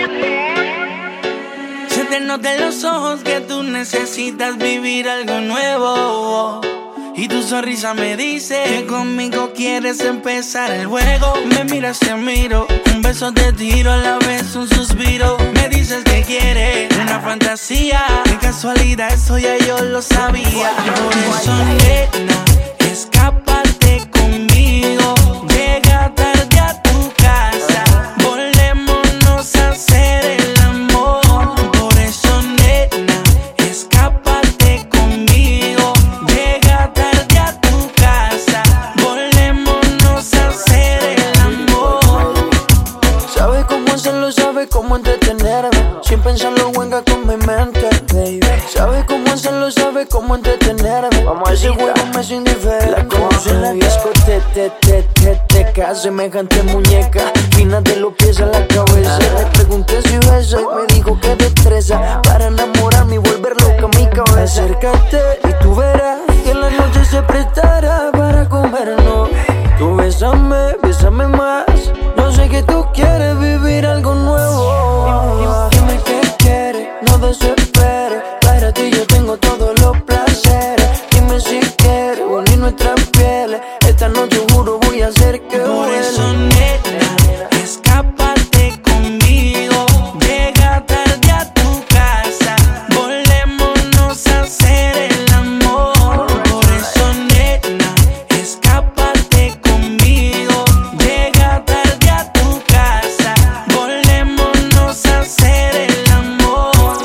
Se te nota en los ojos que tú necesitas vivir algo nuevo. Y tu sonrisa me dice que conmigo quieres empezar el juego. Me miras, te miro, un beso te tiro, a la vez un suspiro. Me dices que quieres una fantasía, de casualidad eso ya yo lo sabía. Por eso, nena, escápate conmigo. Llega tarde a tu casa, volémonos a hacer el amor. Por eso, nena, escápate conmigo. Llega tarde a tu casa, volémonos a hacer el amor. Sabe cómo hacerlo, sabe cómo entretenerme, sin pensarlo juega con mi mente, baby. Sabe cómo hacerlo, sabe cómo entretenerme. Vamos a ese juego me es indiferente. La conocí en la discoteca, semejante muñeca, fina de los pies a la cabeza. Le pregunté si besa y me dijo que destreza para enamorarme y volver loca mi cabeza. Acércate y tú verás que la noche se prestará para comernos. Tú bésame, bésame más. Yo sé que tú quieres vivir algo nuevo. Dime qué quieres, no desesperes. Para ti yo tengo todos los placeres. Dime si quieres unir nuestras pieles. Esta noche juro voy a hacer que por huele. eso, nena, escápate conmigo. Llega tarde a tu casa, volémonos a hacer el amor. Por eso, nena, escápate conmigo. Llega tarde a tu casa, volémonos a hacer el amor.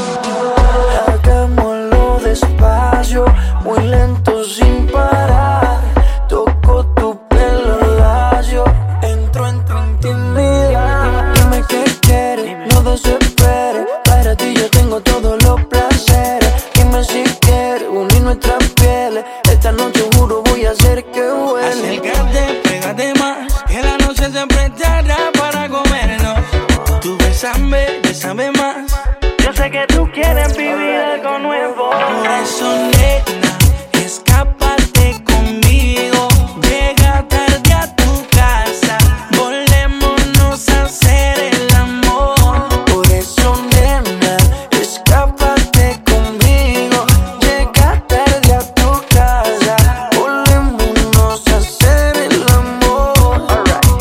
Hagámoslo despacio, muy lento sin parar. Toco tu pelo lacio, entro en tu intimidad. Dime qué quieres, no desesperes. Para ti yo tengo todos los placeres. Dime si quieres unir nuestras pieles. Esta noche juro voy a hacer que huele. Acércate, pégate más, que la noche se prestará para comernos. Tú bésame, bésame más. Yo sé que tú quieres vivir algo nuevo. Por eso, nena, escápate conmigo. Llega tarde a tu casa, volémonos a hacer el amor. Por eso, nena, escápate conmigo. Llega tarde a tu casa, volémonos a hacer el amor.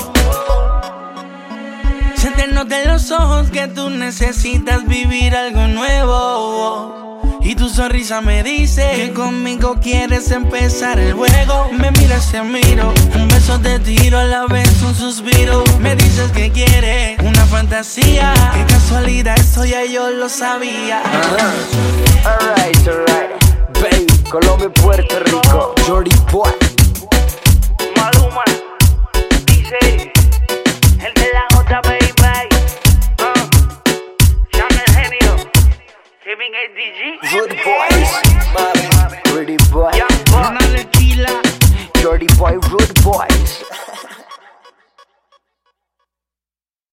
Se te nota en los ojos que tú necesitas vivir algo nuevo. Y tu sonrisa me dice que conmigo quieres empezar el juego. Me miras, te miro, un beso te tiro, a la vez un suspiro. Me dices que quieres una fantasía, qué casualidad eso ya yo lo sabía. Alright.